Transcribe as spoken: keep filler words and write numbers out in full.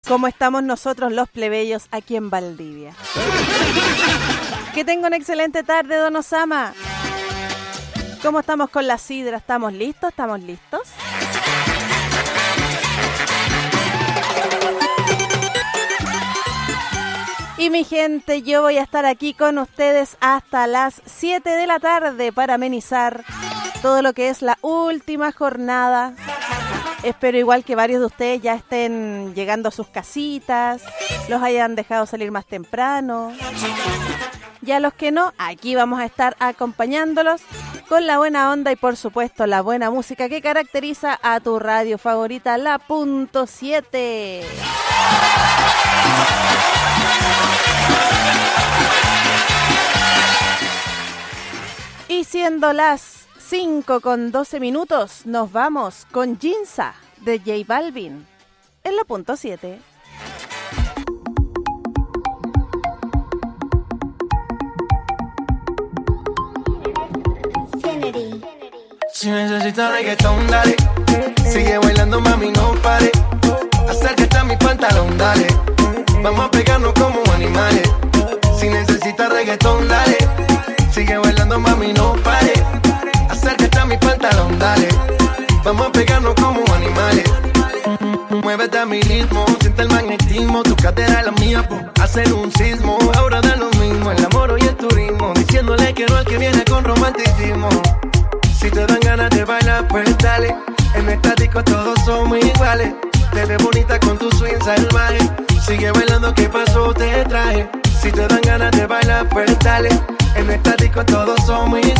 como estamos nosotros los plebeyos aquí en Valdivia. Que tenga una excelente tarde, don Osama. ¿Cómo estamos con la sidra? ¿Estamos listos? ¿Estamos listos? Y mi gente, yo voy a estar aquí con ustedes hasta las siete de la tarde para amenizar todo lo que es la última jornada. Espero igual que varios de ustedes ya estén llegando a sus casitas, los hayan dejado salir más temprano. Y a los que no, aquí vamos a estar acompañándolos con la buena onda y por supuesto la buena música que caracteriza a tu radio favorita, la punto siete. Y siendo las cinco con doce minutos, nos vamos con Ginza de J Balvin en la punto siete. Si necesitas reggaetón, dale. Sigue bailando, mami, no pare. Acércate a mi pantalón, dale. Vamos a pegarnos como animales. Si necesitas reggaetón, dale. Sigue bailando, mami, no pare. Acércate a mi pantalón, dale. Vamos a pegarnos como animales. Muévete a mi ritmo, siente el magnetismo. Tu cadera es la mía, po, hacer un sismo. Ahora da lo mismo, el amor y el turismo. Diciéndole que no al que viene con romanticismo. Si te dan ganas de bailar, pues dale. En esta disco todos somos iguales. Te ves bonita con tu swing salvaje. Sigue bailando, ¿qué pasó? Te traje. Si te dan ganas de bailar, pues dale. En esta disco todos somos iguales.